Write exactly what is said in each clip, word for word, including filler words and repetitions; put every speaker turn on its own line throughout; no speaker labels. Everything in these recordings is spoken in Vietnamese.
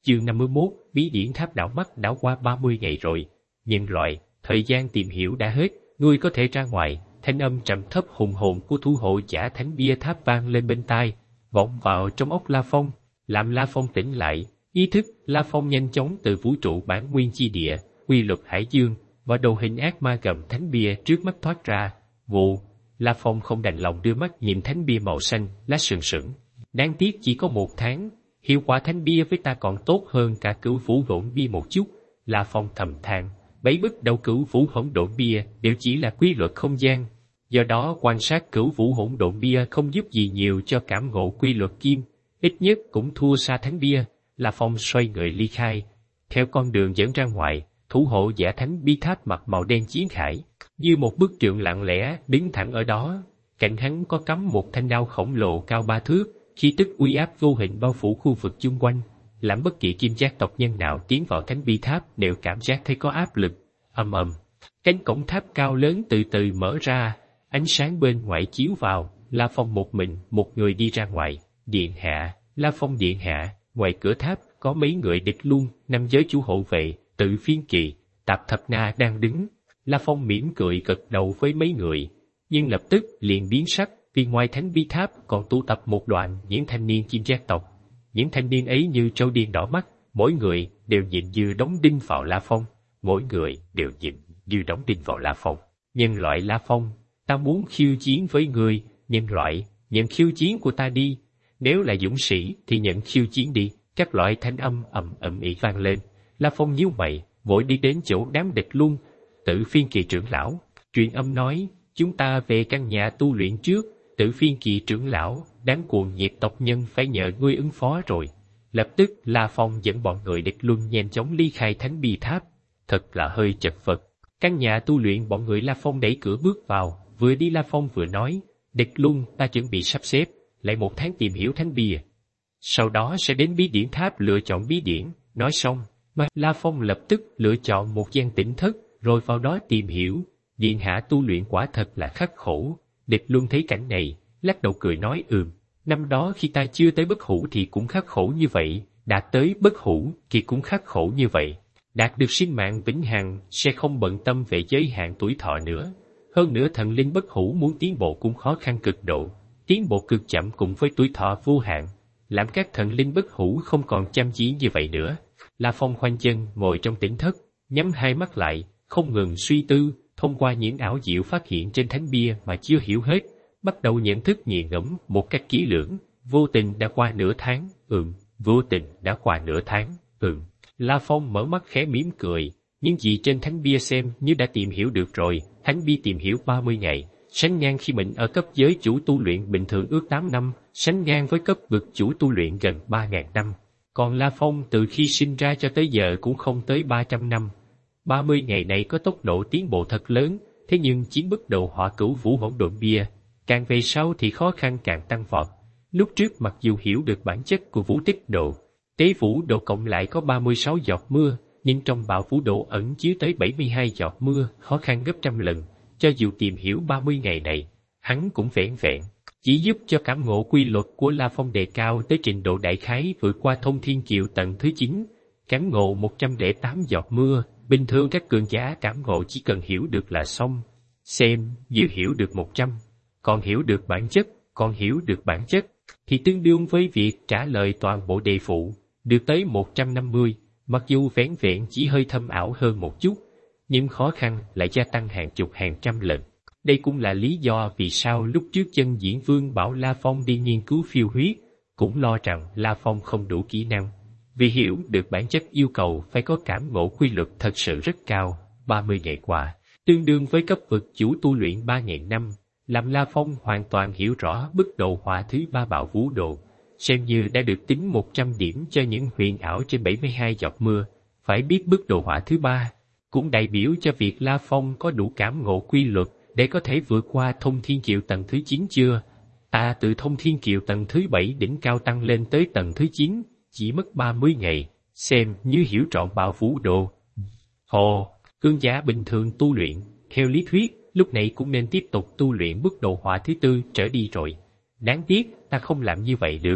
Chương năm mươi mốt, bí điển tháp đảo mắt đã qua ba mươi ngày rồi. Nhân loại, thời gian tìm hiểu đã hết, ngươi có thể ra ngoài. Thanh âm trầm thấp hùng hồn của thủ hộ giả thánh bia tháp vang lên bên tai, vọng vào trong óc La Phong, làm La Phong tỉnh lại. Ý thức La Phong nhanh chóng từ vũ trụ bản nguyên chi địa, quy luật hải dương và đồ hình ác ma gầm thánh bia trước mắt thoát ra. Vụ, La Phong không đành lòng đưa mắt nhìn thánh bia màu xanh, lá sừng sững. Đáng tiếc chỉ có một tháng, hiệu quả thánh bia với ta còn tốt hơn cả cửu vũ hỗn bia một chút. La Phong thầm than, bấy bức đầu cửu vũ hỗn độn bia đều chỉ là quy luật không gian. Do đó quan sát cửu vũ hỗn độn bia không giúp gì nhiều cho cảm ngộ quy luật kim, ít nhất cũng thua xa thánh bia. La Phong xoay người ly khai, theo con đường dẫn ra ngoài. Thủ hộ giả thánh bi tháp mặc màu đen chiến khải, như một bức tượng lặng lẽ đứng thẳng ở đó. Cạnh hắn có cắm một thanh đao khổng lồ cao ba thước, khí tức uy áp vô hình bao phủ khu vực chung quanh, làm bất kỳ kim giác tộc nhân nào tiến vào thánh bi tháp đều cảm giác thấy có áp lực. Ầm ầm, cánh cổng tháp cao lớn từ từ mở ra, ánh sáng bên ngoài chiếu vào. La Phong một mình, một người đi ra ngoài. Điện hạ, La Phong điện hạ. Ngoài cửa tháp có mấy người địch luôn, năm giới chủ hộ vệ, Tự Phiên Kỳ, Tạp Thập Na đang đứng. La Phong mỉm cười gật đầu với mấy người, nhưng lập tức liền biến sắc, vì ngoài thánh bi tháp còn tụ tập một đoàn những thanh niên chim giác tộc. Những thanh niên ấy như trâu điên đỏ mắt, mỗi người đều nhìn như đóng đinh vào La Phong, mỗi người đều nhìn như đóng đinh vào La Phong. Nhân loại La Phong, ta muốn khiêu chiến với người. Nhân loại, nhận khiêu chiến của ta đi. Nếu là dũng sĩ thì nhận khiêu chiến đi. Các loại thanh âm ầm ầm ĩ vang lên. La Phong nhíu mày, vội đi đến chỗ đám địch luôn. Tự Phiên Kỳ trưởng lão truyền âm nói, chúng ta về căn nhà tu luyện trước. Tự Phiên Kỳ trưởng lão, đám cuồng nhiệt tộc nhân phải nhờ ngươi ứng phó rồi. Lập tức La Phong dẫn bọn người địch luân nhanh chóng ly khai thánh bi tháp. Thật là hơi chật vật. Căn nhà tu luyện bọn người La Phong đẩy cửa bước vào, vừa đi La Phong vừa nói, địch luân ta chuẩn bị sắp xếp lại một tháng tìm hiểu thánh bia, sau đó sẽ đến bí điển tháp lựa chọn bí điển. Nói xong, mà La Phong lập tức lựa chọn một gian tĩnh thất, rồi vào đó tìm hiểu. Điện hạ tu luyện quả thật là khắc khổ. Địch Luân thấy cảnh này, lắc đầu cười nói, ừm, năm đó khi ta chưa tới bất hủ thì cũng khắc khổ như vậy, đạt tới bất hủ thì cũng khắc khổ như vậy. Đạt được sinh mạng vĩnh hằng sẽ không bận tâm về giới hạn tuổi thọ nữa. Hơn nữa thần linh bất hủ muốn tiến bộ cũng khó khăn cực độ, tiến bộ cực chậm cùng với tuổi thọ vô hạn, làm các thần linh bất hủ không còn chăm chỉ như vậy nữa. La Phong khoanh chân ngồi trong tĩnh thất, nhắm hai mắt lại, không ngừng suy tư, thông qua những ảo diệu phát hiện trên thánh bia mà chưa hiểu hết, bắt đầu nhận thức nghiền ngẫm một cách kỹ lưỡng. Vô tình đã qua nửa tháng, ừm, vô tình đã qua nửa tháng, ừm. La Phong mở mắt khẽ mỉm cười, những gì trên thánh bia xem như đã tìm hiểu được rồi. Thánh bia tìm hiểu ba mươi ngày, sánh ngang khi mình ở cấp giới chủ tu luyện bình thường ước tám năm, sánh ngang với cấp vực chủ tu luyện gần ba nghìn năm. Còn La Phong từ khi sinh ra cho tới giờ cũng không tới ba trăm năm. ba mươi ngày này có tốc độ tiến bộ thật lớn, thế nhưng chiến bức độ hỏa cửu vũ hỗn độn bia, càng về sau thì khó khăn càng tăng vọt. Lúc trước mặc dù hiểu được bản chất của vũ tích độ, tế vũ độ cộng lại có ba mươi sáu giọt mưa, nhưng trong bạo vũ độ ẩn chứa tới bảy mươi hai giọt mưa, khó khăn gấp trăm lần. Cho dù tìm hiểu ba mươi ngày này, hắn cũng vẻn vẹn chỉ giúp cho cảm ngộ quy luật của La Phong đề cao tới trình độ đại khái vượt qua thông thiên kiều tầng thứ chín. Cảm ngộ một trăm lẻ tám giọt mưa, bình thường các cường giả cảm ngộ chỉ cần hiểu được là xong. Xem, vừa hiểu được một trăm, còn hiểu được bản chất, còn hiểu được bản chất, thì tương đương với việc trả lời toàn bộ đề phụ, được tới một trăm năm mươi, mặc dù vẻn vẹn chỉ hơi thâm ảo hơn một chút, nhưng khó khăn lại gia tăng hàng chục hàng trăm lần. Đây cũng là lý do vì sao lúc trước Chân Diễn Vương bảo La Phong đi nghiên cứu phiêu huyết, cũng lo rằng La Phong không đủ kỹ năng. Vì hiểu được bản chất yêu cầu phải có cảm ngộ quy luật thật sự rất cao. ba mươi ngày qua, tương đương với cấp vực chủ tu luyện ba nghìn năm, làm La Phong hoàn toàn hiểu rõ bức độ hỏa thứ ba bạo vũ độ, xem như đã được tính một trăm điểm cho những huyền ảo trên bảy mươi hai giọt mưa. Phải biết bức độ hỏa thứ ba cũng đại biểu cho việc La Phong có đủ cảm ngộ quy luật để có thể vượt qua thông thiên kiều tầng thứ chín chưa. Ta từ thông thiên kiều tầng thứ bảy đỉnh cao tăng lên tới tầng thứ chín, chỉ mất ba mươi ngày, xem như hiểu trọn bạo vũ độ. Hồ, cương giả bình thường tu luyện, theo lý thuyết, lúc này cũng nên tiếp tục tu luyện mức độ hỏa thứ tư trở đi rồi. Đáng tiếc, ta không làm như vậy được.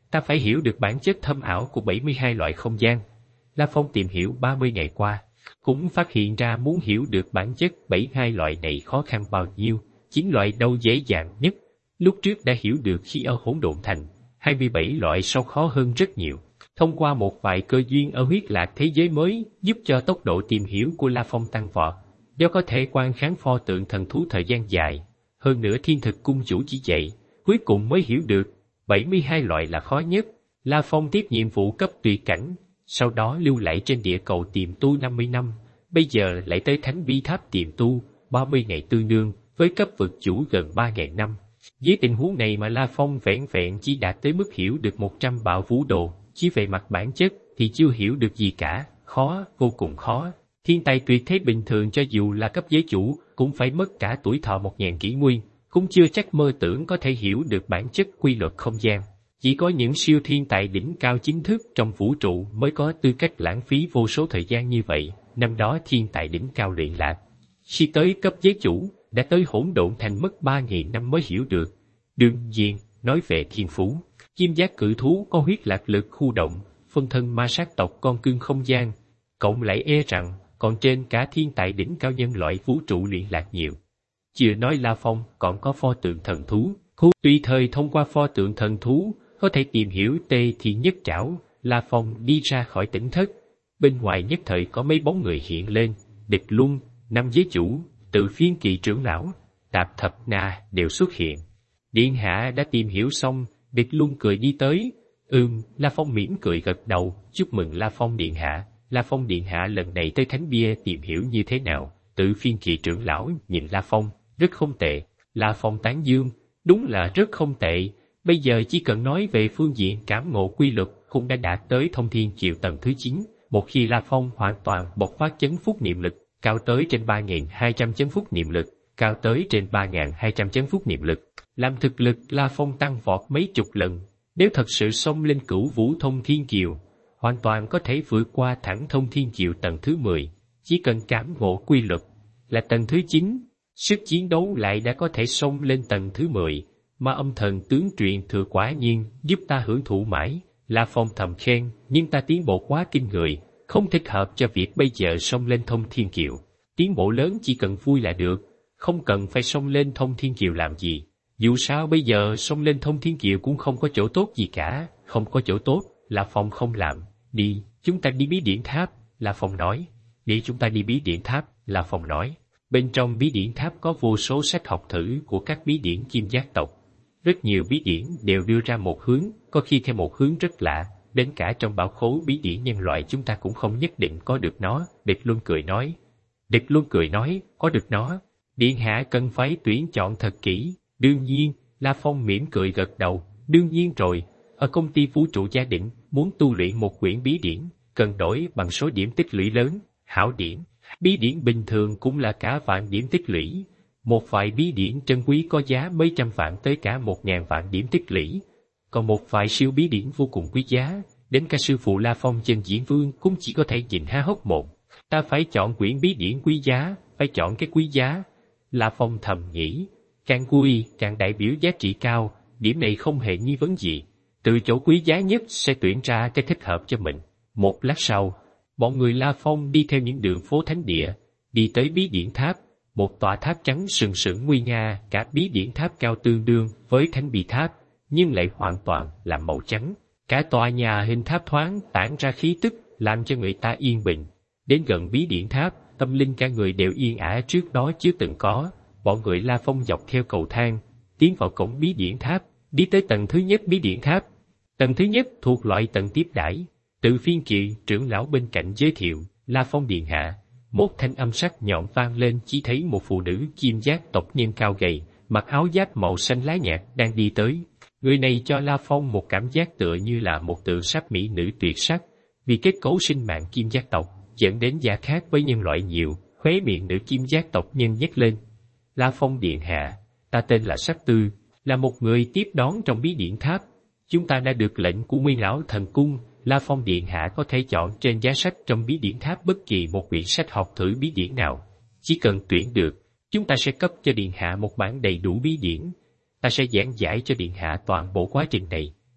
ta phải hiểu được bản chất thâm ảo của bảy mươi hai loại không gian. La Phong tìm hiểu ba mươi ngày qua, cũng phát hiện ra muốn hiểu được bản chất bảy mươi hai loại này khó khăn bao nhiêu, chín loại đâu dễ dàng nhất. Lúc trước đã hiểu được khi ở Hỗn Độn Thành, hai mươi bảy loại sau khó hơn rất nhiều. Thông qua một vài cơ duyên ở huyết lạc thế giới mới giúp cho tốc độ tìm hiểu của La Phong tăng vọt, do có thể quan kháng pho tượng thần thú thời gian dài. Hơn nữa Thiên Thực Cung chủ chỉ dạy, cuối cùng mới hiểu được, bảy mươi hai loại là khó nhất. La Phong tiếp nhiệm vụ cấp tùy cảnh, sau đó lưu lại trên địa cầu tiềm tu năm mươi năm, bây giờ lại tới Thánh Bi Tháp tiềm tu, ba mươi ngày tương đương với cấp vực chủ gần ba nghìn năm. Dưới tình huống này mà La Phong vẹn vẹn chỉ đạt tới mức hiểu được một trăm bạo vũ đồ, chỉ về mặt bản chất thì chưa hiểu được gì cả, khó, vô cùng khó. Thiên tài tuyệt thế bình thường cho dù là cấp giới chủ cũng phải mất cả tuổi thọ một ngàn kỷ nguyên, cũng chưa chắc mơ tưởng có thể hiểu được bản chất quy luật không gian. Chỉ có những siêu thiên tài đỉnh cao chính thức trong vũ trụ mới có tư cách lãng phí vô số thời gian như vậy. Năm đó thiên tài đỉnh cao luyện lạc, khi tới cấp giới chủ, đã tới Hỗn Độn Thành mất ba nghìn năm mới hiểu được. Đương nhiên, nói về thiên phú, Kim Giác cự thú có huyết lạc lực khu động, phân thân ma sát tộc con cưng không gian, cộng lại e rằng còn trên cả thiên tài đỉnh cao nhân loại vũ trụ luyện lạc nhiều. Chưa nói La Phong còn có pho tượng thần thú, thú tùy thời thông qua pho tượng thần thú có thể tìm hiểu tê thì nhất trảo. La Phong đi ra khỏi tỉnh thất, bên ngoài nhất thời có mấy bóng người hiện lên, Địch Luân, năm giới chủ, Tự Phiên Kỳ trưởng lão, Tạp Thập Na đều xuất hiện. Điện hạ đã tìm hiểu xong. Địch Luân cười đi tới. Ừm, La Phong mỉm cười gật đầu, chúc mừng La Phong điện hạ. La Phong điện hạ lần này tới Thánh Bia tìm hiểu như thế nào? Tự Phiên Kỳ trưởng lão nhìn La Phong, rất không tệ. La Phong tán dương, đúng là rất không tệ. Bây giờ chỉ cần nói về phương diện cảm ngộ quy luật cũng đã đạt tới thông thiên triều tầng thứ chín. Một khi La Phong hoàn toàn bộc phát chấn phúc niệm lực, cao tới trên ba nghìn hai trăm chấn phúc niệm lực, cao tới trên ba nghìn hai trăm chấn phúc niệm lực, làm thực lực La Phong tăng vọt mấy chục lần. Nếu thật sự xông lên cửu vũ thông thiên kiều, hoàn toàn có thể vượt qua thẳng thông thiên kiều tầng thứ mười. Chỉ cần cảm ngộ quy luật là tầng thứ chín, sức chiến đấu lại đã có thể xông lên tầng thứ mười. Mà âm thần tướng truyền thừa quả nhiên giúp ta hưởng thụ mãi. La Phong thầm khen, nhưng ta tiến bộ quá kinh người, không thích hợp cho việc bây giờ xông lên thông thiên kiều. Tiến bộ lớn chỉ cần vui là được, không cần phải xông lên thông thiên kiều làm gì. Dù sao bây giờ xông lên thông thiên kiều cũng không có chỗ tốt gì cả. Không có chỗ tốt, La Phong không làm. Đi, chúng ta đi bí điển tháp, La Phong nói. Đi chúng ta đi bí điển tháp, La Phong nói. Bên trong bí điển tháp có vô số sách học thử của các bí điển Kim Giác tộc. Rất nhiều bí điển đều đưa ra một hướng, có khi theo một hướng rất lạ, đến cả trong bảo khố bí điển nhân loại chúng ta cũng không nhất định có được nó. Địch Luân cười nói. Địch Luân cười nói, có được nó, điện hạ cần phải tuyển chọn thật kỹ. Đương nhiên, La Phong mỉm cười gật đầu, đương nhiên rồi, ở công ty vũ trụ gia định, muốn tu luyện một quyển bí điển, cần đổi bằng số điểm tích lũy lớn, hảo điển. Bí điển bình thường cũng là cả vạn điểm tích lũy. Một vài bí điển trân quý có giá mấy trăm vạn tới cả một ngàn vạn điểm tích lũy. Còn một vài siêu bí điển vô cùng quý giá, đến cả sư phụ La Phong trên diễn vương cũng chỉ có thể nhìn há hốc mồm. Ta phải chọn quyển bí điển quý giá, phải chọn cái quý giá. La Phong thầm nghĩ, càng quý càng đại biểu giá trị cao, điểm này không hề nghi vấn gì. Từ chỗ quý giá nhất sẽ tuyển ra cái thích hợp cho mình. Một lát sau, bọn người La Phong đi theo những đường phố thánh địa, đi tới bí điển tháp. Một tòa tháp trắng sừng sững nguy nga, cả bí điển tháp cao tương đương với Thánh Bi Tháp, nhưng lại hoàn toàn là màu trắng. Cả tòa nhà hình tháp thoáng tản ra khí tức, làm cho người ta yên bình. Đến gần bí điển tháp, tâm linh cả người đều yên ả trước đó chưa từng có. Bọn người La Phong dọc theo cầu thang, tiến vào cổng bí điển tháp, đi tới tầng thứ nhất bí điển tháp. Tầng thứ nhất thuộc loại tầng tiếp đãi. Tự Phiên Kỳ trưởng lão bên cạnh giới thiệu, La Phong điện hạ. Một thanh âm sắc nhọn vang lên, chỉ thấy một phụ nữ Kim Giác tộc nhân cao gầy, mặc áo giáp màu xanh lá nhạt đang đi tới. Người này cho La Phong một cảm giác tựa như là một tượng sáp mỹ nữ tuyệt sắc, vì kết cấu sinh mạng Kim Giác tộc dẫn đến da khác với nhân loại nhiều. Khóe miệng nữ Kim Giác tộc nhân nhếch lên. La Phong điện hạ, ta tên là Sắc Tư, là một người tiếp đón trong bí điển tháp. Chúng ta đã được lệnh của Nguyên lão thần cung. La Phong điện hạ có thể chọn trên giá sách trong bí điển tháp bất kỳ một quyển sách học thử bí điển nào. Chỉ cần tuyển được, chúng ta sẽ cấp cho điện hạ một bản đầy đủ bí điển. Ta sẽ giảng giải cho điện hạ toàn bộ quá trình này.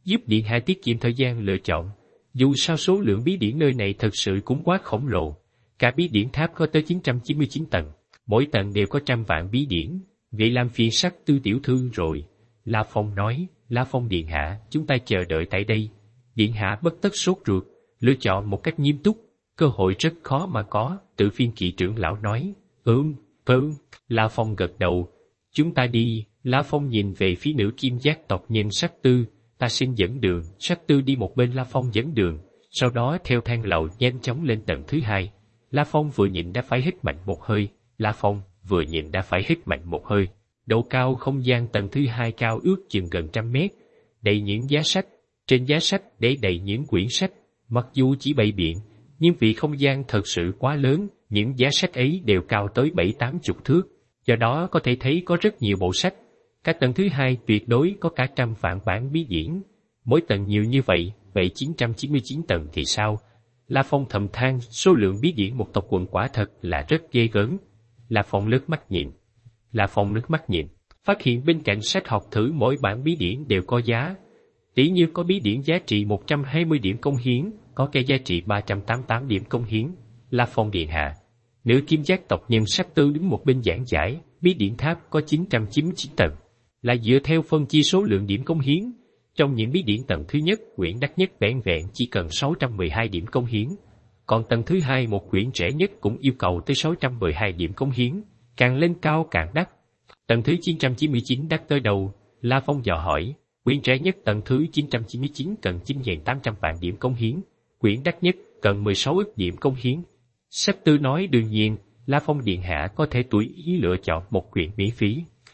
giúp điện hạ tiết kiệm thời gian lựa chọn. Dù sao số lượng bí điển nơi này thật sự cũng quá khổng lồ. Cả bí điển tháp có tới chín trăm chín mươi chín tầng, mỗi tầng đều có trăm vạn bí điển. Vậy làm phiền Sắc Tư tiểu thư rồi. La Phong nói, La Phong điện hạ, chúng ta chờ đợi tại đây. Điện hạ bất tất sốt ruột, lựa chọn một cách nghiêm túc, cơ hội rất khó mà có. Tự Phiên Kỵ trưởng lão nói, ừm, vâng. La Phong gật đầu, chúng ta đi. La Phong nhìn về phía nữ kim giác tộc nhìn Sắc Tư, ta xin dẫn đường. Sắc Tư đi một bên La Phong dẫn đường, sau đó theo thang lầu nhanh chóng lên tầng thứ hai. La Phong vừa nhìn đã phải hít mạnh một hơi. La Phong vừa nhìn đã phải hít mạnh một hơi. Độ cao không gian tầng thứ hai cao ước chừng gần trăm mét, đầy những giá sách. Trên giá sách để đầy những quyển sách. Mặc dù chỉ bày biện, nhưng vì không gian thật sự quá lớn, những giá sách ấy đều cao tới bảy tám chục thước. Do đó có thể thấy có rất nhiều bộ sách. Các tầng thứ hai tuyệt đối có cả trăm vạn bản bí điển. Mỗi tầng nhiều như vậy, vậy chín trăm chín mươi chín tầng thì sao? La Phong thầm than, số lượng bí điển một tộc quần quả thật là rất ghê gớm. La Phong lướt mắt nhìn. La Phong lướt mắt nhìn, phát hiện bên cạnh sách học thử mỗi bản bí điển đều có giá. Tỷ như có bí điển giá trị một trăm hai mươi điểm công hiến, có cái giá trị ba trăm tám mươi tám điểm công hiến. La Phong điện hạ. Nữ kim giác tộc nhân Sắc Tư đứng một bên giảng giải, bí điển tháp có chín trăm chín mươi chín tầng, là dựa theo phân chia số lượng điểm công hiến. Trong những bí điển tầng thứ nhất, quyển đắt nhất vẻn vẹn chỉ cần sáu trăm mười hai điểm công hiến. Còn tầng thứ hai một quyển rẻ nhất cũng yêu cầu tới sáu trăm mười hai điểm công hiến, càng lên cao càng đắt. Tầng thứ chín trăm chín mươi chín đắt tới đâu? La Phong dò hỏi. Quyển rẻ nhất tầng thứ chín trăm chín mươi chín cần chín nghìn tám trăm vạn điểm công hiến, quyển đắt nhất cần mười sáu ức điểm công hiến. Sắc Tư nói đương nhiên, La Phong điện hạ có thể tùy ý lựa chọn một quyển miễn phí.